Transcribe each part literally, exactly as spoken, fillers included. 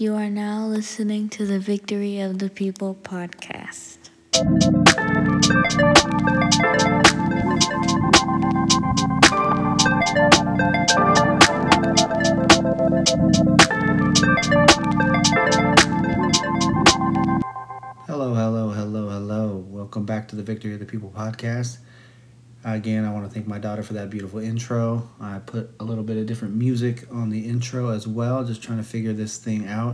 You are now listening to the Victory of the People podcast. Hello, hello, hello, hello. Welcome back to the Victory of the People podcast. Again, I want to thank my daughter for that beautiful intro. I put a little bit of different music on the intro as well, just trying to figure this thing out.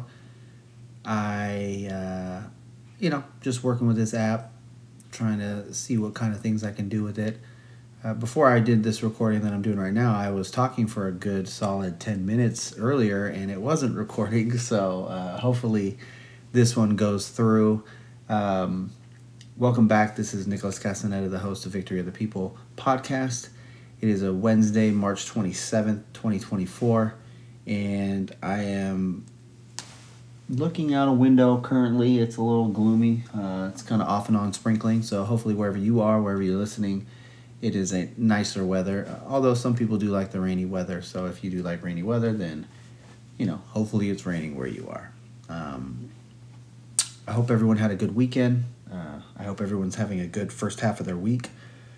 I, uh, you know, just working with this app, trying to see what kind of things I can do with it. Uh, before I did this recording that I'm doing right now, I was talking for a good solid ten minutes earlier and it wasn't recording, so uh, hopefully this one goes through. Um, welcome back. This is Nicholas Castaneda, the host of Victory of the People podcast. It is a Wednesday, March twenty-seventh, twenty twenty-four, and I am looking out a window currently. It's a little gloomy. Uh, it's kind of off and on sprinkling, so hopefully wherever you are, wherever you're listening, it is a nicer weather. Uh, although some people do like the rainy weather, so if you do like rainy weather, then, you know, hopefully it's raining where you are. Um, I hope everyone had a good weekend. Uh, I hope everyone's having a good first half of their week.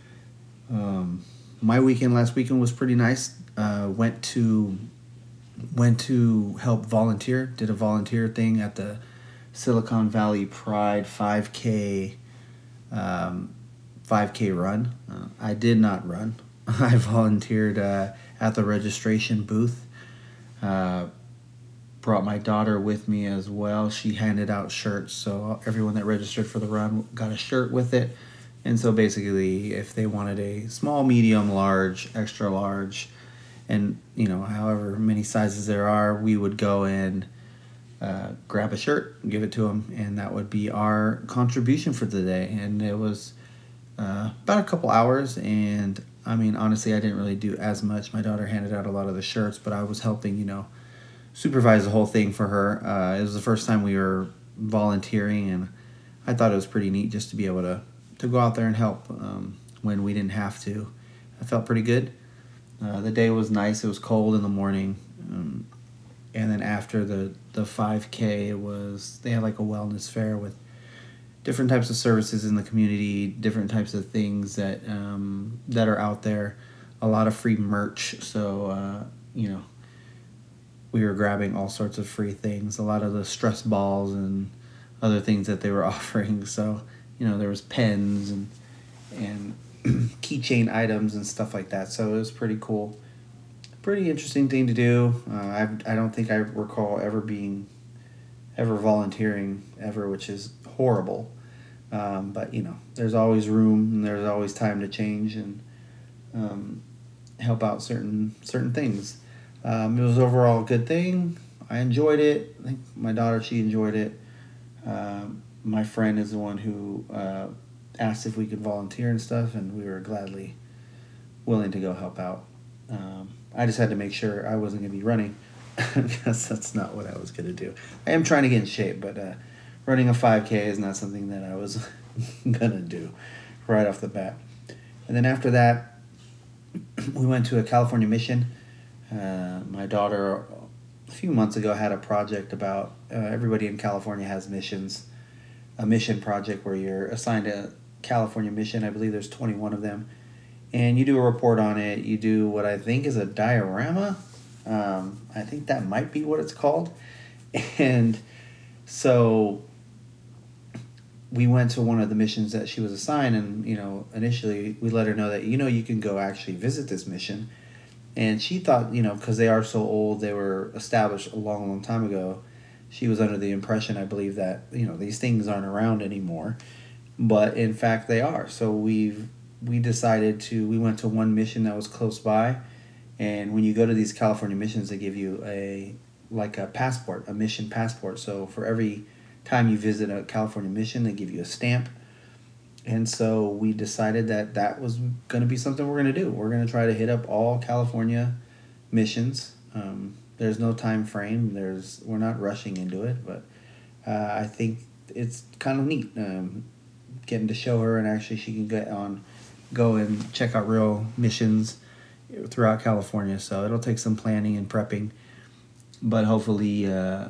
Um, my weekend last weekend was pretty nice. Uh, went to went to help volunteer. Did a volunteer thing at the Silicon Valley Pride five K um, five K run. Uh, I did not run. I volunteered uh, at the registration booth. Uh, brought my daughter with me as well. She handed out shirts, so everyone that registered for the run got a shirt with it. And so basically, if they wanted a small, medium, large, extra large, and you know, however many sizes there are, we would go and uh, grab a shirt, give it to them, and that would be our contribution for the day. And it was uh, about a couple hours, and I mean, honestly, I didn't really do as much. My daughter handed out a lot of the shirts, but I was helping, you know, supervise the whole thing for her. Uh, it was the first time we were volunteering, and I thought it was pretty neat just to be able to, to go out there and help um, when we didn't have to. I felt pretty good. Uh, the day was nice. It was cold in the morning. Um, and then after the, the five K, it was, they had like a wellness fair with different types of services in the community, different types of things that um, that are out there, a lot of free merch. So, uh, you know, we were grabbing all sorts of free things, a lot of the stress balls and other things that they were offering. So, you know, there was pens and and keychain items and stuff like that. So it was pretty cool. Pretty interesting thing to do. Uh, I I don't think I recall ever being, ever volunteering ever, which is horrible. Um, but, you know, there's always room and there's always time to change and um, help out certain certain things. Um, it was overall a good thing. I enjoyed it. I think my daughter, she enjoyed it. Um, my friend is the one who uh, asked if we could volunteer and stuff, and we were gladly willing to go help out. Um, I just had to make sure I wasn't going to be running because that's not what I was going to do. I am trying to get in shape, but uh, running a five K is not something that I was going to do right off the bat. And then after that, we went to a California mission. Uh, my daughter, a few months ago, had a project about uh, everybody in California has missions, a mission project where you're assigned a California mission. I believe there's twenty-one of them. And you do a report on it. You do what I think is a diorama. Um, I think that might be what it's called. And so we went to one of the missions that she was assigned. And, you know, initially we let her know that, you know, you can go actually visit this mission. And she thought, you know, because they are so old, they were established a long, long time ago. She was under the impression, I believe, that, you know, these things aren't around anymore. But in fact, they are. So we've we decided to, we went to one mission that was close by. And when you go to these California missions, they give you a, like a passport, a mission passport. So for every time you visit a California mission, they give you a stamp. And so we decided that that was going to be something we're going to do. We're going to try to hit up all California missions. Um, there's no time frame. There's we're not rushing into it, but uh, I think it's kind of neat um, getting to show her, and actually she can get on, go and check out real missions throughout California. So it'll take some planning and prepping, but hopefully uh,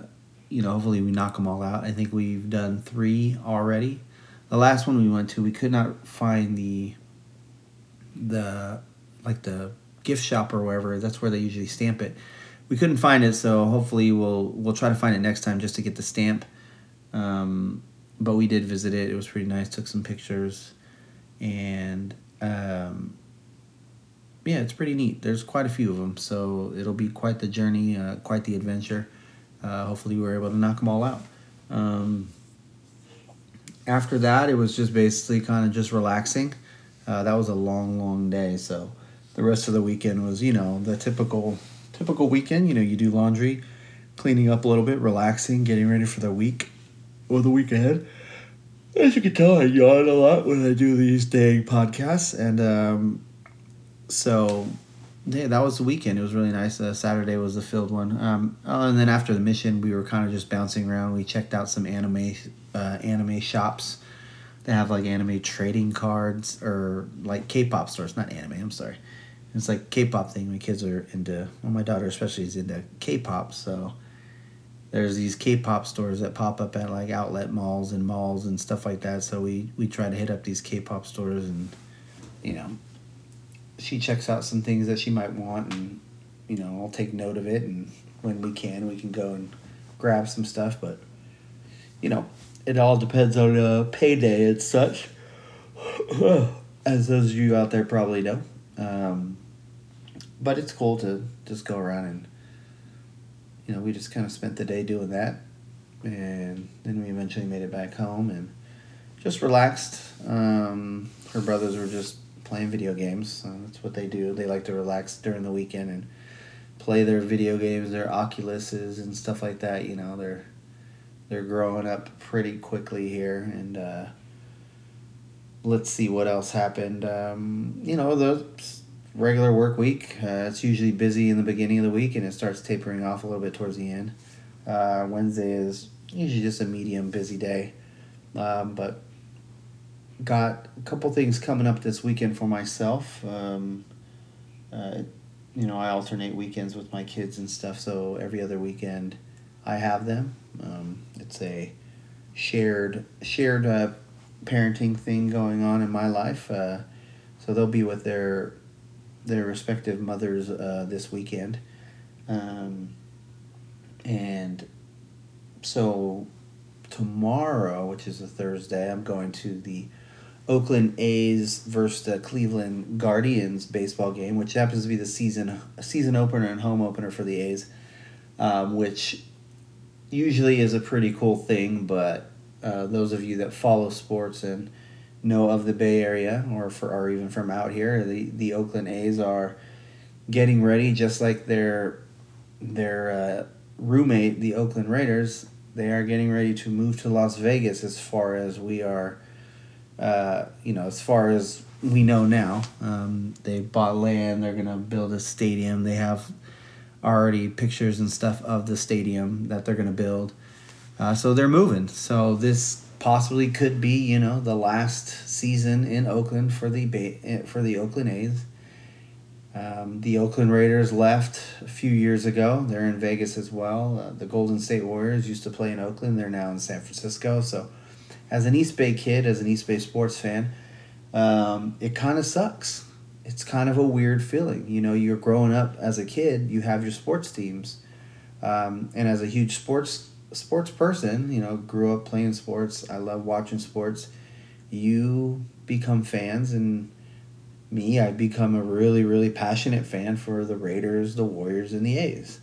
you know, hopefully we knock them all out. I think we've done three already. The last one we went to, we could not find the the like the gift shop or wherever. That's where they usually stamp it. We couldn't find it, so hopefully we'll we'll try to find it next time just to get the stamp. Um, but we did visit it. It was pretty nice. Took some pictures, and um, yeah, it's pretty neat. There's quite a few of them, so it'll be quite the journey, uh, quite the adventure. Uh, hopefully we were able to knock them all out. Um, after that, it was just basically kind of just relaxing. Uh, that was a long, long day, so the rest of the weekend was, you know, the typical typical weekend. You know, you do laundry, cleaning up a little bit, relaxing, getting ready for the week or the week ahead. As you can tell, I yawn a lot when I do these dang podcasts, and um, so yeah, that was the weekend. It was really nice. Uh, Saturday was the filled one. Um, oh, and then after the mission, we were kind of just bouncing around. We checked out some anime uh, anime shops. They have like anime trading cards or like K-pop stores. Not anime, I'm sorry. It's like K-pop thing. My kids are into, well, my daughter especially is into K-pop. So there's these K-pop stores that pop up at like outlet malls and malls and stuff like that. So we, we try to hit up these K-pop stores, and, you know, she checks out some things that she might want, and, you know, I'll take note of it, and when we can, we can go and grab some stuff. But, you know, it all depends on uh, payday and such, as those of you out there probably know. Um, but it's cool to just go around and, you know, we just kind of spent the day doing that, and then we eventually made it back home and just relaxed. Um, her brothers were just playing video games. Uh, that's what they do. They like to relax during the weekend and play their video games, their Oculuses and stuff like that. You know, they're they're growing up pretty quickly here, and uh, let's see what else happened. Um, you know, the regular work week. Uh, it's usually busy in the beginning of the week, and it starts tapering off a little bit towards the end. Uh, Wednesday is usually just a medium busy day, um, but got a couple things coming up this weekend for myself. Um, uh, you know, I alternate weekends with my kids and stuff, so every other weekend I have them. Um, it's a shared shared uh, parenting thing going on in my life. Uh, so they'll be with their their respective mothers uh, this weekend, um, and so tomorrow, which is a Thursday, I'm going to the Oakland A's versus the Cleveland Guardians baseball game, which happens to be the season season opener and home opener for the A's, um, which usually is a pretty cool thing. But uh, those of you that follow sports and know of the Bay Area, or for or even from out here, the, the Oakland A's are getting ready, just like their their uh, roommate, the Oakland Raiders. They are getting ready to move to Las Vegas, as far as we are. Uh, you know, as far as we know now. Um, they bought land. They're gonna build a stadium. They have already pictures and stuff of the stadium that they're gonna build. Uh, so they're moving. So this possibly could be, you know, the last season in Oakland for the Bay, for the Oakland A's. Um, the Oakland Raiders left a few years ago. They're in Vegas as well. Uh, the Golden State Warriors used to play in Oakland. They're now in San Francisco. So, as an East Bay kid, as an East Bay sports fan, um, it kind of sucks. It's kind of a weird feeling. You know, you're growing up as a kid, you have your sports teams. Um, and as a huge sports sports person, you know, grew up playing sports. I love watching sports. You become fans, and me, I become a really, really passionate fan for the Raiders, the Warriors, and the A's.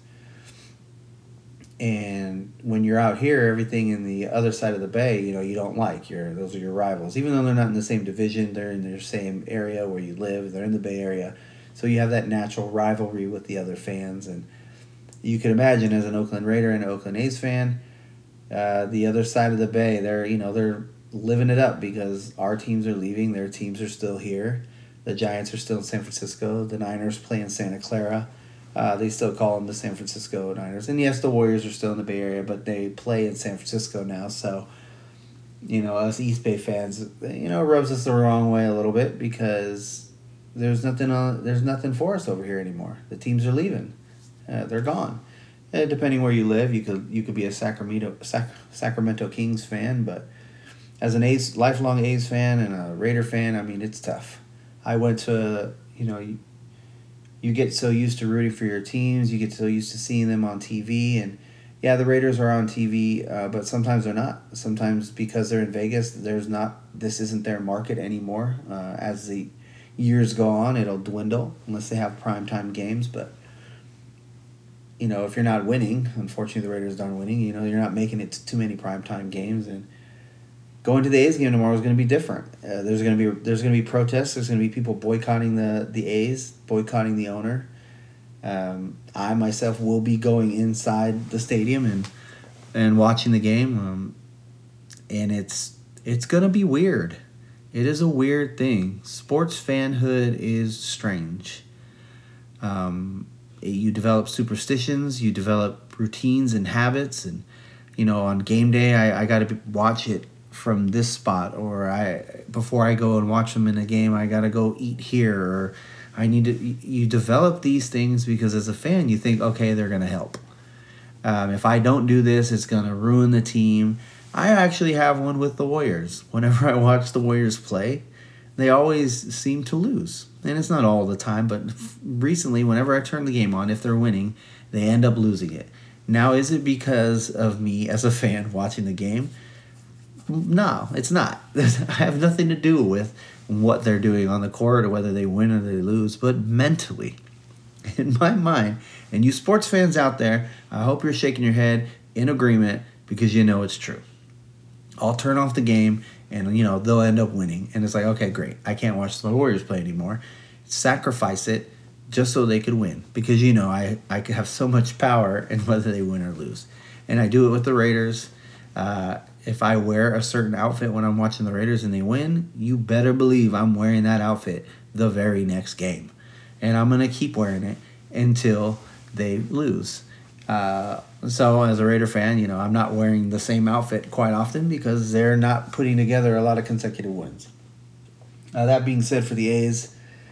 And when you're out here, everything in the other side of the bay, you know, you don't like. Your those are your rivals. Even though they're not in the same division, they're in their same area where you live. They're in the Bay Area. So you have that natural rivalry with the other fans. And you can imagine, as an Oakland Raider and an Oakland A's fan, uh, the other side of the bay, they're, you know, they're living it up because our teams are leaving. Their teams are still here. The Giants are still in San Francisco. The Niners play in Santa Clara. Uh, they still call them the San Francisco Niners. And yes, the Warriors are still in the Bay Area, but they play in San Francisco now. So, you know, us East Bay fans, you know, it rubs us the wrong way a little bit because there's nothing on, there's nothing for us over here anymore. The teams are leaving. Uh, they're gone. Eh, depending where you live, you could you could be a Sacramento Sac, Sacramento Kings fan, but as an A's lifelong A's fan and a Raider fan, I mean it's tough. I went to you know you, you get so used to rooting for your teams, you get so used to seeing them on T V, and yeah, the Raiders are on T V, uh, but sometimes they're not. Sometimes because they're in Vegas, there's not this isn't their market anymore. Uh, as the years go on, it'll dwindle unless they have primetime games, but. You know, if you're not winning, unfortunately the Raiders aren't winning, you know, you're not making it to too many primetime games. And going to the A's game tomorrow is going to be different. Uh, there's going to be there's going to be protests. There's going to be people boycotting the, the A's, boycotting the owner. Um, I myself will be going inside the stadium and and watching the game. Um, and it's it's going to be weird. It is a weird thing. Sports fanhood is strange. Um You develop superstitions, you develop routines and habits, and you know on game day I, I got to watch it from this spot, or I before I go and watch them in a game I got to go eat here, or I need to. You develop these things because as a fan you think, okay, they're gonna help. Um, if I don't do this, it's gonna ruin the team. I actually have one with the Warriors. Whenever I watch the Warriors play, they always seem to lose. And it's not all the time, but recently, whenever I turn the game on, if they're winning, they end up losing it. Now, is it because of me as a fan watching the game? No, it's not. I have nothing to do with what they're doing on the court or whether they win or they lose, but mentally, in my mind, and you sports fans out there, I hope you're shaking your head in agreement because you know it's true. I'll turn off the game and, you know, they'll end up winning. And it's like, okay, great. I can't watch the Warriors play anymore. Sacrifice it just so they could win. Because, you know, I, I could have so much power in whether they win or lose. And I do it with the Raiders. Uh, if I wear a certain outfit when I'm watching the Raiders and they win, you better believe I'm wearing that outfit the very next game. And I'm going to keep wearing it until they lose. Uh, so as a Raider fan, you know, I'm not wearing the same outfit quite often because they're not putting together a lot of consecutive wins. Uh, that being said, for the A's,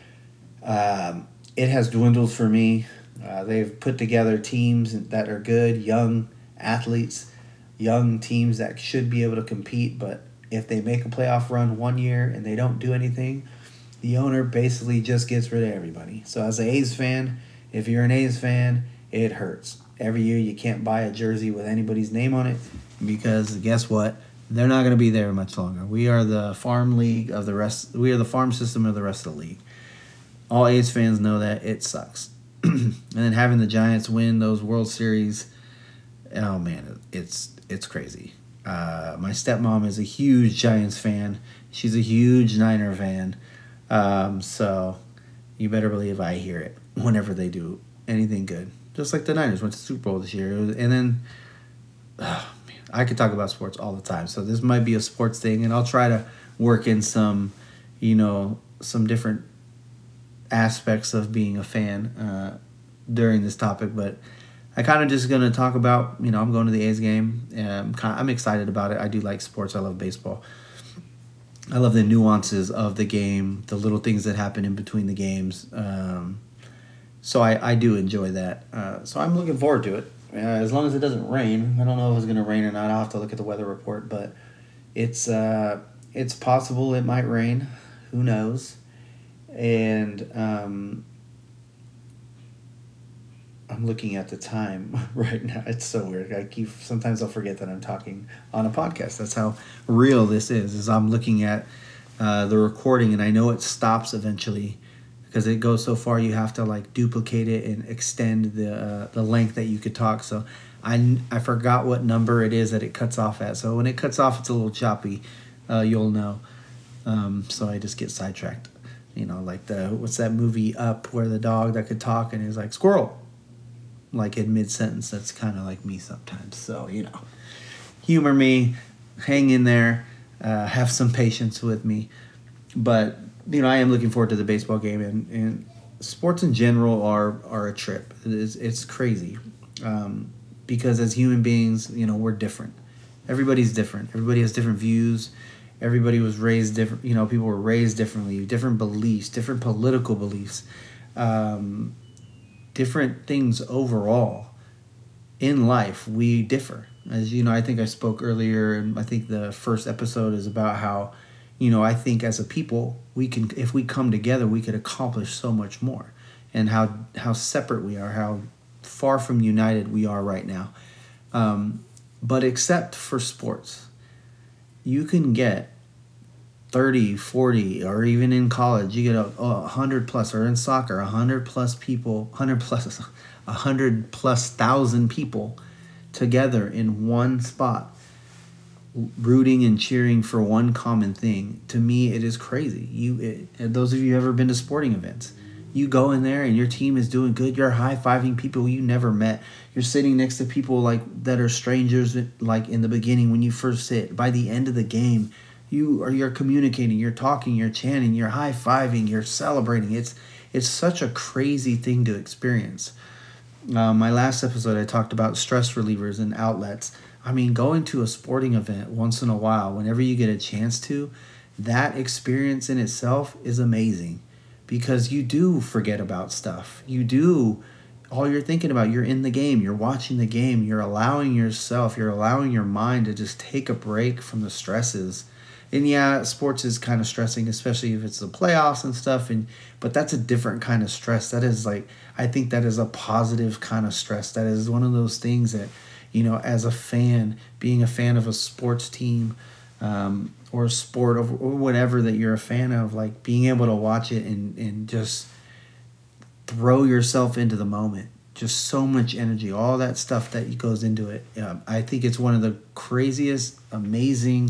um, it has dwindled for me. Uh, they've put together teams that are good, young athletes, young teams that should be able to compete, but if they make a playoff run one year and they don't do anything, the owner basically just gets rid of everybody. So as an A's fan, if you're an A's fan, it hurts. Every year you can't buy a jersey with anybody's name on it because guess what? They're not going to be there much longer. We are the farm league of the rest. We are the farm system of the rest of the league. All A's fans know that it sucks. And then having the Giants win those World Series, oh man, it's it's crazy. Uh, my stepmom is a huge Giants fan. She's a huge Niner fan. Um, so you better believe I hear it whenever they do anything good. Just like the Niners went to the Super Bowl this year. And then, oh, man, I could talk about sports all the time. So this might be a sports thing. And I'll try to work in some, you know, some different aspects of being a fan uh, during this topic. But I kind of just going to talk about, you know, I'm going to the A's game. And I'm, kind of, I'm excited about it. I do like sports. I love baseball. I love the nuances of the game, the little things that happen in between the games. Um So I, I do enjoy that. Uh, so I'm looking forward to it. Uh, as long as it doesn't rain. I don't know if it's going to rain or not. I'll have to look at the weather report. But it's uh, it's possible it might rain. Who knows? And um, I'm looking at the time right now. It's so weird. I keep sometimes I'll forget that I'm talking on a podcast. That's how real this is. Is I'm looking at uh, the recording and I know it stops eventually. Because it goes so far, you have to like duplicate it and extend the uh, the length that you could talk. So I, I forgot what number it is that it cuts off at. So when it cuts off, it's a little choppy. Uh, you'll know. Um, so I just get sidetracked. You know, like the what's that movie Up where the dog that could talk and he's like squirrel, like in mid sentence. That's kind of like me sometimes. So you know, humor me, hang in there, uh, have some patience with me, but. You know, I am looking forward to the baseball game, and, and sports in general are, are a trip. It is, it's crazy um, because as human beings, you know, we're different. Everybody's different. Everybody has different views. Everybody was raised different. You know, people were raised differently, different beliefs, different political beliefs, um, different things overall. in life we differ. As you know, I think I spoke earlier, and I think the first episode is about how, you know, I think as a people we can, if we come together, we could accomplish so much more, and how how separate we are, how far from united we are right now. Um, but except for sports, you can get thirty, forty, or even in college, you get a, a one hundred plus, or in soccer, one hundred plus people, one hundred plus, one hundred plus thousand people together in one spot, rooting and cheering for one common thing. To me, it is crazy. You, it, and those of you who have ever been to sporting events, you go in there and your team is doing good. You're high-fiving people you never met. You're sitting next to people like that are strangers, like in the beginning when you first sit. By the end of the game, you are you're communicating, you're talking, you're chanting, you're high-fiving, you're celebrating. It's it's such a crazy thing to experience. Uh, my last episode, I talked about stress relievers and outlets. I mean, going to a sporting event once in a while, whenever you get a chance to, that experience in itself is amazing, because you do forget about stuff. You do, all you're thinking about, you're in the game, you're watching the game, you're allowing yourself, you're allowing your mind to just take a break from the stresses. And yeah, sports is kind of stressing, especially if it's the playoffs and stuff. And but that's a different kind of stress. That is like, I think that is a positive kind of stress. That is one of those things that, you know, as a fan, being a fan of a sports team, um, or a sport, or, or whatever that you're a fan of, like being able to watch it and, and just throw yourself into the moment. Just so much energy, all that stuff that goes into it. Um, I think it's one of the craziest, amazing,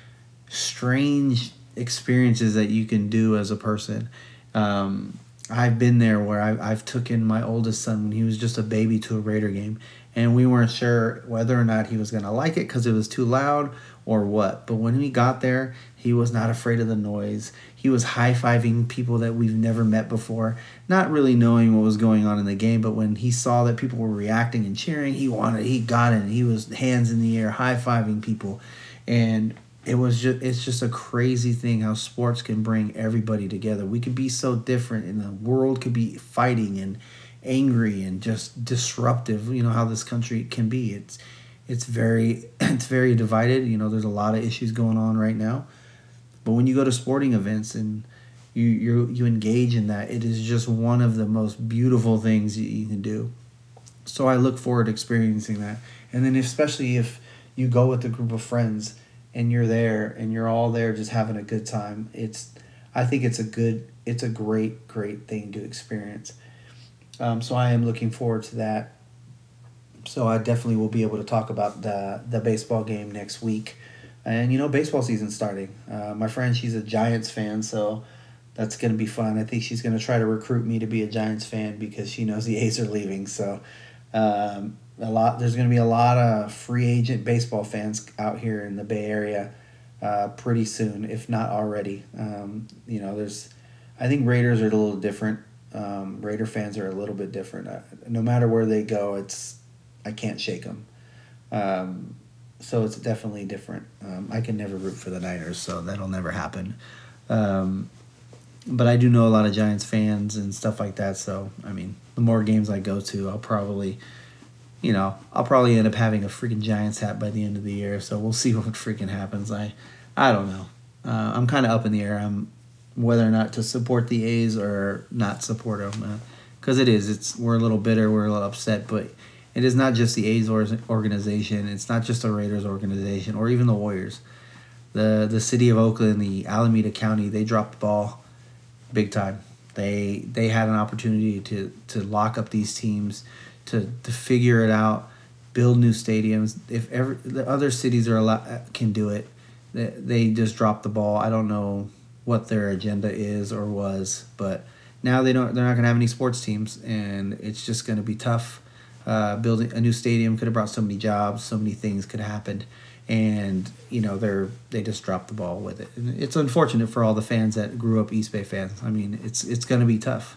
strange experiences that you can do as a person. Um, I've been there where I've, I've taken my oldest son when he was just a baby to a Raider game, and we weren't sure whether or not he was going to like it because it was too loud or what. But when we got there, he was not afraid of the noise. He was high-fiving people that we've never met before, not really knowing what was going on in the game. But when he saw that people were reacting and cheering, he wanted, he got it. He was hands in the air, high-fiving people. And it was just, it's just a crazy thing how sports can bring everybody together. We could be so different, and the world could be fighting and angry and just disruptive. You know how this country can be. It's it's very it's very divided. You know, there's a lot of issues going on right now. But when you go to sporting events and you you you engage in that, it is just one of the most beautiful things that you can do. So I look forward to experiencing that. And then especially if you go with a group of friends and you're there and you're all there just having a good time, it's I think it's a good it's a great great thing to experience. Um, so I am looking forward to that. So I definitely will be able to talk about the the baseball game next week. And, you know, baseball season's starting. Uh, my friend, she's a Giants fan, so that's going to be fun. I think she's going to try to recruit me to be a Giants fan because she knows the A's are leaving. So um, a lot. There's going to be a lot of free agent baseball fans out here in the Bay Area uh, pretty soon, if not already. Um, you know, there's. I think Raiders are a little different. Um, Raider fans are a little bit different. Uh, no matter where they go, it's I can't shake them. Um, so it's definitely different. Um, I can never root for the Niners, so that'll never happen. Um, but I do know a lot of Giants fans and stuff like that. So I mean, the more games I go to, I'll probably, you know, I'll probably end up having a freaking Giants hat by the end of the year. So we'll see what freaking happens. I, I don't know. Uh, I'm kind of up in the air. I'm whether or not to support the A's or not support them, because uh, it is. It's we're a little bitter. We're a little upset, but it is not just the A's organization. It's not just the Raiders organization or even the Warriors. The the city of Oakland, the Alameda County, they dropped the ball big time. They they had an opportunity to, to lock up these teams, to, to figure it out, build new stadiums. If ever the other cities are allowed, can do it, they, they just dropped the ball. I don't know what their agenda is or was, but now they don't. They're not going to have any sports teams, and it's just going to be tough. Uh, building a new stadium could have brought so many jobs, so many things could have happened, and you know they're they just dropped the ball with it. And it's unfortunate for all the fans that grew up East Bay fans. I mean, it's it's going to be tough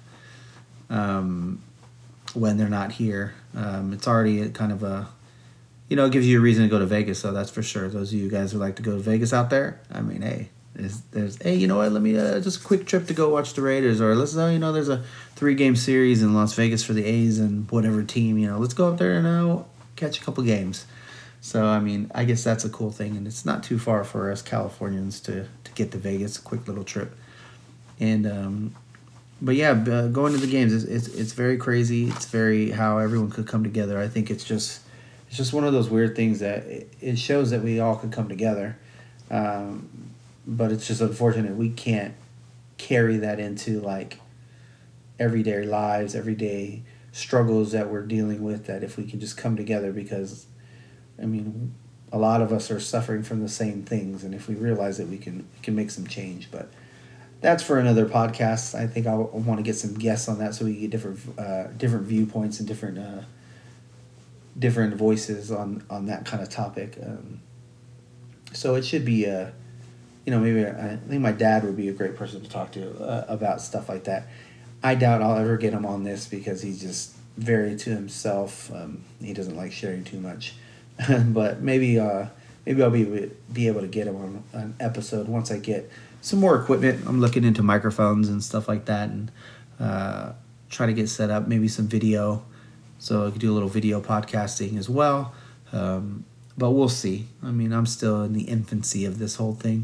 um, when they're not here. Um, it's already a kind of a, you know, it gives you a reason to go to Vegas. So that's for sure. Those of you guys who like to go to Vegas out there, I mean, hey. There's, there's, hey, you know what? Let me uh, just a quick trip to go watch the Raiders, or let's know, you know, there's a three game series in Las Vegas for the A's and whatever team, you know, let's go up there and uh, catch a couple games. So, I mean, I guess that's a cool thing. And it's not too far for us Californians to, to get to Vegas, a quick little trip. And, um, but yeah, uh, going to the games, it's, it's it's very crazy. It's very how everyone could come together. I think it's just it's just one of those weird things that it, it shows that we all could come together. Um, but it's just unfortunate we can't carry that into like everyday lives, everyday struggles that we're dealing with, that if we can just come together, because I mean a lot of us are suffering from the same things, and if we realize that we can we can make some change. But that's for another podcast. I think I want to get some guests on that so we can get different uh, different viewpoints and different uh, different voices on, on that kind of topic. Um, so it should be a You know, maybe I think my dad would be a great person to talk to uh, about stuff like that. I doubt I'll ever get him on this because he's just very to himself. Um, he doesn't like sharing too much. But maybe uh, maybe I'll be be able to get him on an episode once I get some more equipment. I'm looking into microphones and stuff like that, and uh, try to get set up. Maybe some video, so I could do a little video podcasting as well. Um, but we'll see. I mean, I'm still in the infancy of this whole thing.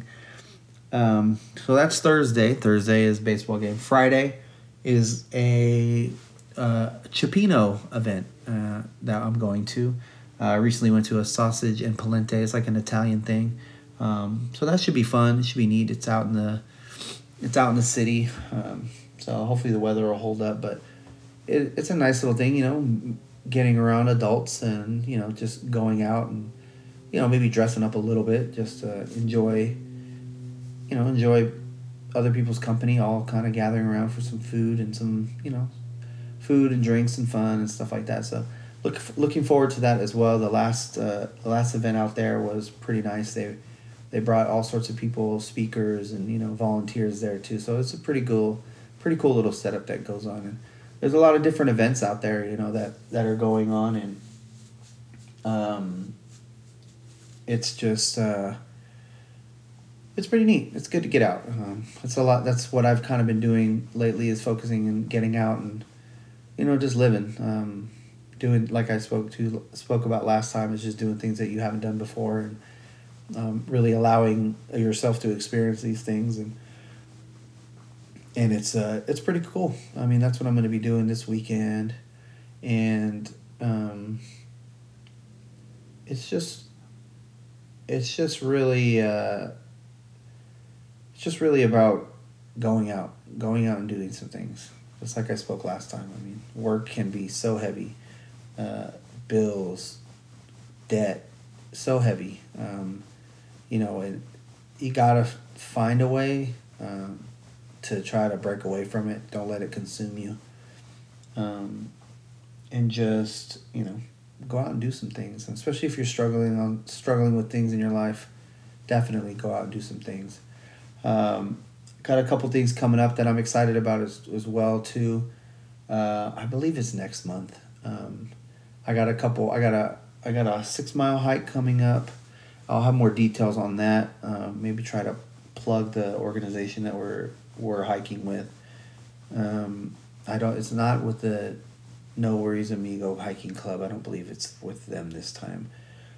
Um, so that's Thursday. Thursday is baseball game. Friday is a uh, Cioppino event uh, that I'm going to. Uh, I recently went to a sausage and polenta. It's like an Italian thing. Um, so that should be fun. It should be neat. It's out in the it's out in the city. Um, so hopefully the weather will hold up. But it, it's a nice little thing, you know, getting around adults and, you know, just going out and, you know, maybe dressing up a little bit just to enjoy you know, enjoy other people's company, all kind of gathering around for some food and some, you know, food and drinks and fun and stuff like that. So look, looking forward to that as well. The last uh, the last event out there was pretty nice. They they brought all sorts of people, speakers and, you know, volunteers there too. So it's a pretty cool, pretty cool little setup that goes on. And there's a lot of different events out there, you know, that, that are going on. And um, it's just... Uh, It's pretty neat. It's good to get out. Um, it's a lot. That's what I've kind of been doing lately, is focusing and getting out and, you know, just living. Um, doing, like I spoke to spoke about last time, is just doing things that you haven't done before, and um, really allowing yourself to experience these things. And and it's uh it's pretty cool. I mean, that's what I'm going to be doing this weekend, and um, it's just it's just really. Uh, It's just really about going out, going out and doing some things. Just like I spoke last time. I mean, work can be so heavy. Uh, bills, debt, so heavy. Um, you know, and you gotta find a way um, to try to break away from it. Don't let it consume you. Um, and just, you know, go out and do some things. And especially if you're struggling on struggling with things in your life, definitely go out and do some things. Um, got a couple things coming up that I'm excited about as, as well too. Uh, I believe it's next month. Um, I got a couple. I got a I got a six mile hike coming up. I'll have more details on that. Um, maybe try to plug the organization that we're we're hiking with. Um, I don't. It's not with the No Worries Amigo Hiking Club. I don't believe it's with them this time.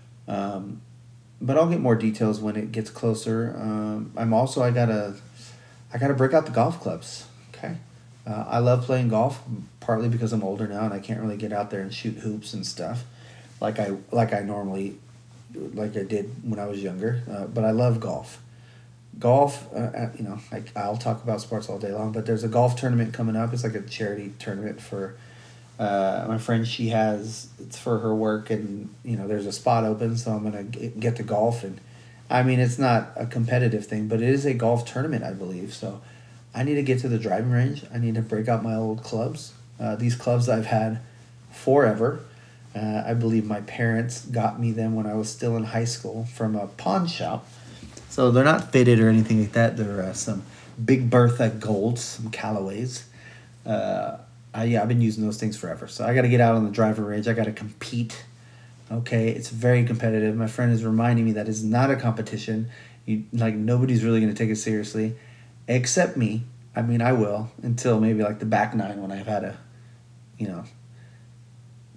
Um, But I'll get more details when it gets closer. Um, I'm also I gotta, I gotta break out the golf clubs. Okay, uh, I love playing golf, partly because I'm older now and I can't really get out there and shoot hoops and stuff, like I like I normally, like I did when I was younger. Uh, but I love golf. Golf, uh, you know, I I'll talk about sports all day long. But there's a golf tournament coming up. It's like a charity tournament for. Uh, my friend, she has, it's for her work, and, you know, there's a spot open, so I'm going to get to golf. And I mean, it's not a competitive thing, but it is a golf tournament, I believe. So I need to get to the driving range. I need to break out my old clubs. Uh, these clubs I've had forever. Uh, I believe my parents got me them when I was still in high school from a pawn shop. So they're not fitted or anything like that. They're uh, some Big Bertha Golds, some Callaways. Uh, I, yeah, I've been using those things forever. So I got to get out on the driving range. I got to compete. Okay, it's very competitive. My friend is reminding me that it's not a competition. You like nobody's really going to take it seriously, except me. I mean, I will until maybe like the back nine when I've had a, you know,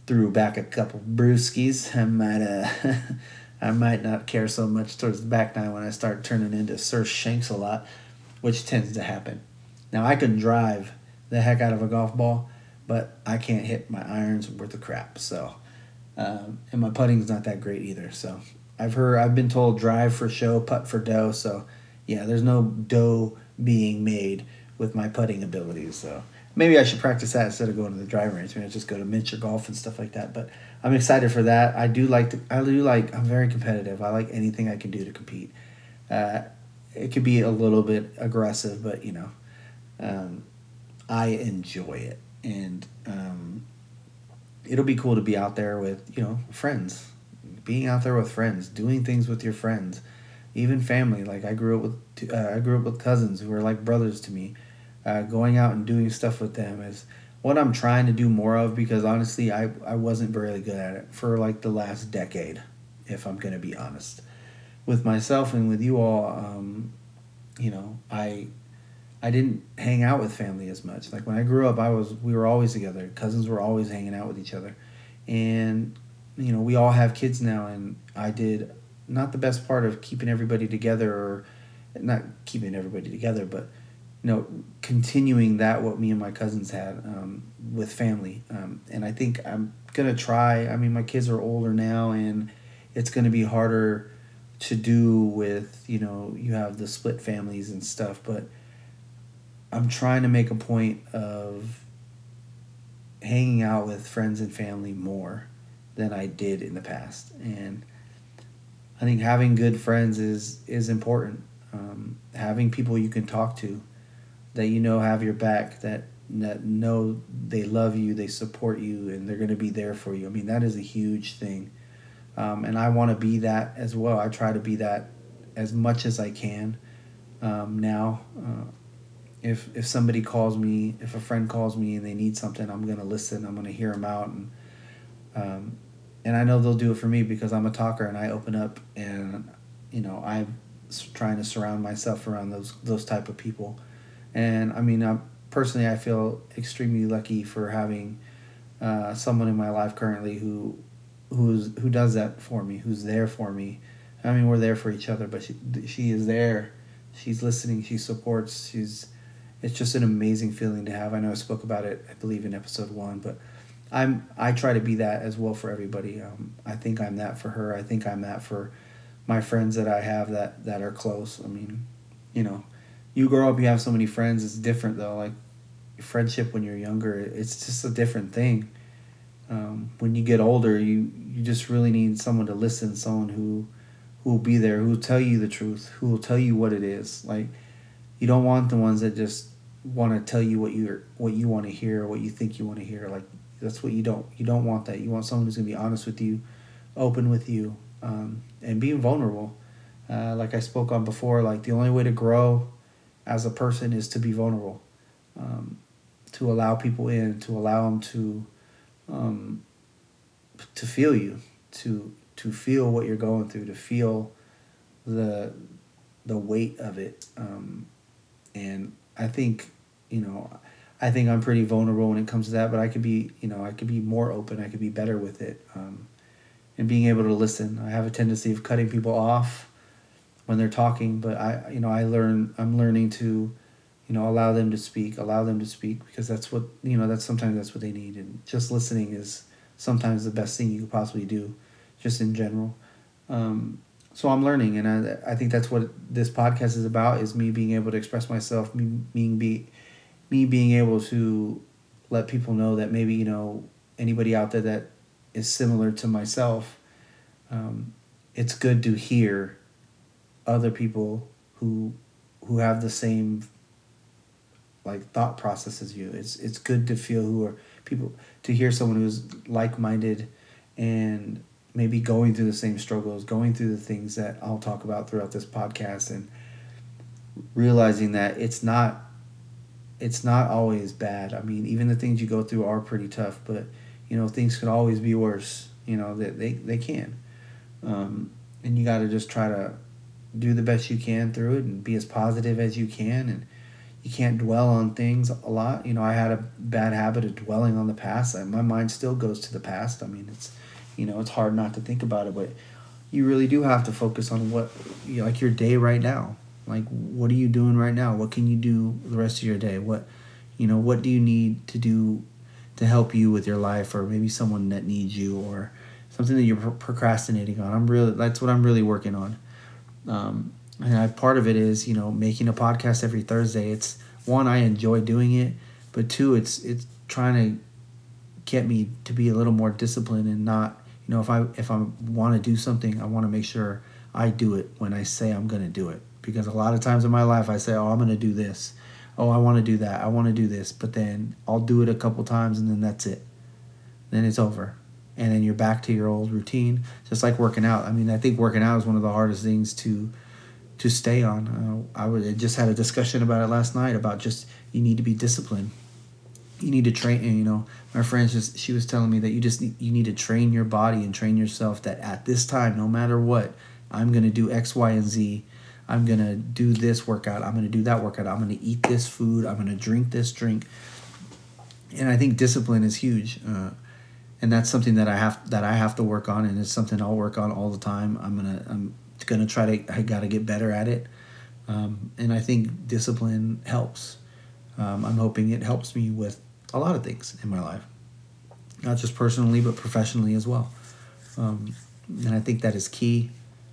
threw back a couple brewskis, I might uh, I might not care so much towards the back nine when I start turning into Sir Shanks a lot, which tends to happen. Now I can drive the heck out of a golf ball, but I can't hit my irons worth of crap. So, um, and my putting's not that great either. So I've heard I've been told drive for show, putt for dough. So yeah, there's no dough being made with my putting abilities. So maybe I should practice that instead of going to the driving range. Maybe I just go to miniature golf and stuff like that. But I'm excited for that. I do like to, I do like I'm very competitive. I like anything I can do to compete. Uh, it could be a little bit aggressive, but you know, um, I enjoy it, and um, it'll be cool to be out there with you know friends, being out there with friends, doing things with your friends, even family. Like I grew up with uh, I grew up with cousins who are like brothers to me. Uh, going out and doing stuff with them is what I'm trying to do more of, because honestly I, I wasn't very good at it for like the last decade, if I'm going to be honest. With myself and with you all, um, you know, I I didn't hang out with family as much. Like when I grew up, I was we were always together. Cousins were always hanging out with each other. And, you know, we all have kids now, and I did not the best part of keeping everybody together, or not keeping everybody together, but you know, continuing that what me and my cousins had um, with family. Um, and I think I'm gonna try. I mean, my kids are older now, and it's gonna be harder to do with, you know, you have the split families and stuff. But I'm trying to make a point of hanging out with friends and family more than I did in the past. And I think having good friends is is important. Um, having people you can talk to, that you know have your back, that that know they love you, they support you, and they're going to be there for you. I mean, that is a huge thing. Um, and I want to be that as well. I try to be that as much as I can um, now. Uh, if if somebody calls me, if a friend calls me and they need something, I'm going to listen. I'm going to hear them out. And, um, and I know they'll do it for me because I'm a talker and I open up, and, you know, I'm trying to surround myself around those those type of people. And I mean, I, personally, I feel extremely lucky for having uh, someone in my life currently who, who's who does that for me, who's there for me. I mean, we're there for each other, but she she is there. She's listening. She supports. She's. It's just an amazing feeling to have. I know I spoke about it, I believe, in episode one, but I'm I try to be that as well for everybody. Um, I think I'm that for her. I think I'm that for my friends that I have that that are close. I mean, you know. You grow up, you have so many friends. It's different though. Like friendship when you're younger, it's just a different thing. Um, when you get older, you you just really need someone to listen, someone who who will be there, who will tell you the truth, who will tell you what it is. Like you don't want the ones that just want to tell you what you what you want to hear, or what you think you want to hear. Like that's what you don't you don't want that. You want someone who's gonna be honest with you, open with you, um, and being vulnerable. Uh, like I spoke on before, like the only way to grow as a person is to be vulnerable, um, to allow people in, to allow them to, um, to feel you, to to feel what you're going through, to feel the the weight of it. Um, and I think, you know, I think I'm pretty vulnerable when it comes to that. But I could be, you know, I could be more open. I could be better with it, um, and being able to listen. I have a tendency of cutting people off when they're talking, but I, you know, I learn, I'm learning to, you know, allow them to speak, allow them to speak, because that's what, you know, that's sometimes that's what they need. And just listening is sometimes the best thing you could possibly do, just in general. Um, so I'm learning, and I, I think that's what this podcast is about, is me being able to express myself, me being, be, me being able to let people know that maybe, you know, anybody out there that is similar to myself, um, it's good to hear other people who who have the same like thought process as you. It's it's good to feel who are people to hear someone who's like-minded and maybe going through the same struggles, going through the things that I'll talk about throughout this podcast, and realizing that it's not it's not always bad. I mean, even the things you go through are pretty tough, but you know, things could always be worse. You know, that they, they can. Um, and you got to just try to do the best you can through it and be as positive as you can. And you can't dwell on things a lot. You know, I had a bad habit of dwelling on the past. I, my mind still goes to the past. I mean, it's, you know, it's hard not to think about it, but you really do have to focus on what, you know, like your day right now. Like, what are you doing right now? What can you do the rest of your day? What, you know, what do you need to do to help you with your life, or maybe someone that needs you, or something that you're procrastinating on. I'm really, that's what I'm really working on. Um, and I, part of it is, you know, making a podcast every Thursday. It's one, I enjoy doing it, but two, it's, it's trying to get me to be a little more disciplined and not, you know, if I, if I want to do something, I want to make sure I do it when I say I'm going to do it. Because a lot of times in my life, I say, oh, I'm going to do this. Oh, I want to do that. I want to do this. But then I'll do it a couple times and then that's it. Then it's over. And then you're back to your old routine. Just like working out. I mean, I think working out is one of the hardest things to to stay on. Uh, I would, I just had a discussion about it last night about just you need to be disciplined. You need to train. And, you know, my friend just she was telling me that you just need, you need to train your body and train yourself that at this time, no matter what, I'm going to do X, Y, and Z. I'm going to do this workout. I'm going to do that workout. I'm going to eat this food. I'm going to drink this drink. And I think discipline is huge. Uh, and that's something that I have that I have to work on, and it's something I'll work on all the time. I'm going to I'm going to try to I got to get better at it. Um, and I think discipline helps. Um, I'm hoping it helps me with a lot of things in my life. Not just personally, but professionally as well. Um, and I think that is key.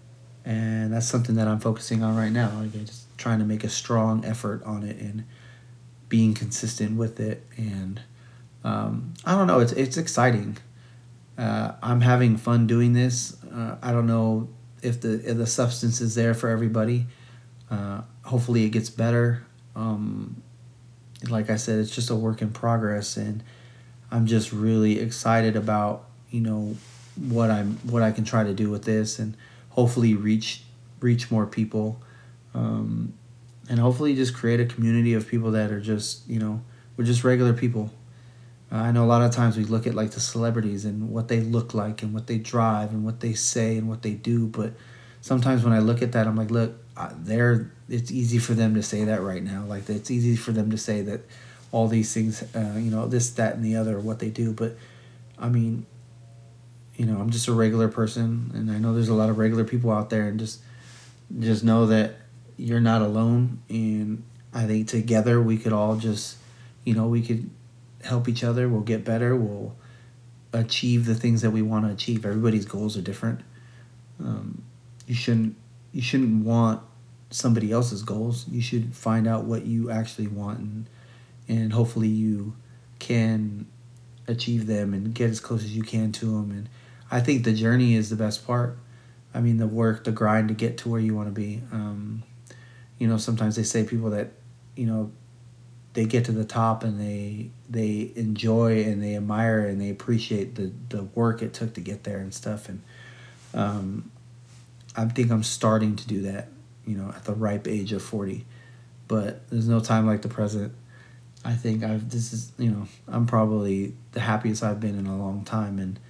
And that's something that I'm focusing on right now. Like, just trying to make a strong effort on it and being consistent with it. And um, I don't know, it's it's exciting. Uh, I'm having fun doing this. Uh, I don't know if the if the substance is there for everybody. Uh, hopefully it gets better. Um, like I said, it's just a work in progress, and I'm just really excited about, you know, what I'm what I can try to do with this, and hopefully reach reach more people, um, and hopefully just create a community of people that are just, you know, we're just regular people. Uh, I know a lot of times we look at like the celebrities and what they look like and what they drive and what they say and what they do, but sometimes when I look at that, I'm like, look, uh, they're it's easy for them to say that right now. Like, it's easy for them to say that all these things, uh, you know, this, that, and the other, what they do. But I mean, you know, I'm just a regular person, and I know there's a lot of regular people out there, and just just know that you're not alone. And I think together we could all just, you know, we could help each other. We'll get better. We'll achieve the things that we want to achieve. Everybody's goals are different. Um, you shouldn't you shouldn't want somebody else's goals. You should find out what you actually want, and and hopefully you can achieve them and get as close as you can to them. And I think the journey is the best part. I mean, the work, the grind to get to where you want to be. Um, you know, sometimes they say people that, you know, they get to the top and they they enjoy and they admire and they appreciate the, the work it took to get there and stuff. And um, I think I'm starting to do that, you know, at the ripe age of forty. But there's no time like the present. I think I've this is, you know, I'm probably the happiest I've been in a long time, and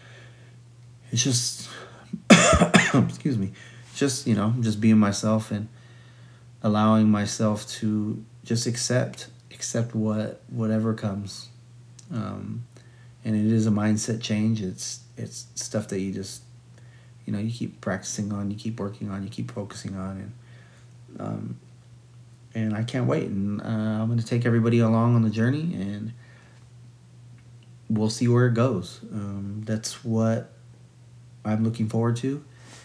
it's just excuse me, just, you know, just being myself and allowing myself to just accept accept what whatever comes. Um, and it is a mindset change. It's it's stuff that you just, you know, you keep practicing on, you keep working on, you keep focusing on, and um, and I can't wait. And uh, I'm going to take everybody along on the journey, and we'll see where it goes. Um, that's what I'm looking forward to.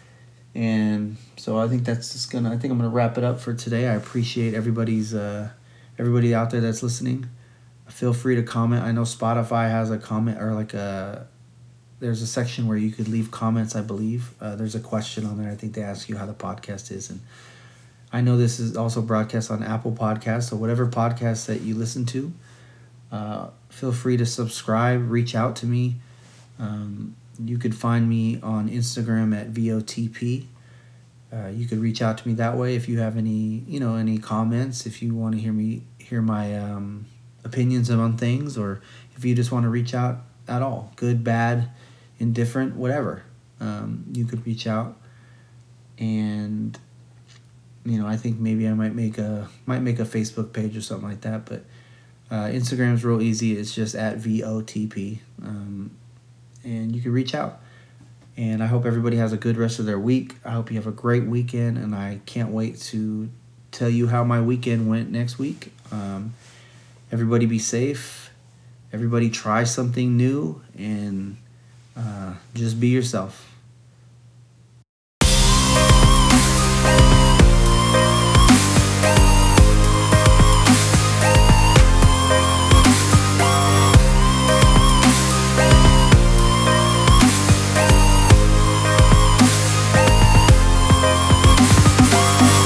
And so I think that's just gonna. I think I'm gonna wrap it up for today. I appreciate everybody's, uh, everybody out there that's listening. Feel free to comment. I know Spotify has a comment, or like a. There's a section where you could leave comments. I believe uh, there's a question on there. I think they ask you how the podcast is, and I know this is also broadcast on Apple Podcasts. So whatever podcast that you listen to, uh, feel free to subscribe. Reach out to me. Um, You could find me on Instagram at V O T P. Uh, you could reach out to me that way if you have any, you know, any comments. If you want to hear me hear my um, opinions on things, or if you just want to reach out at all, good, bad, indifferent, whatever, um, you could reach out. And you know, I think maybe I might make a might make a Facebook page or something like that. But uh, Instagram's real easy. It's just at V O T P, um, and you can reach out. And I hope everybody has a good rest of their week. I hope you have a great weekend, and I can't wait to tell you how my weekend went next week. Um, everybody be safe. Everybody try something new, and uh, just be yourself.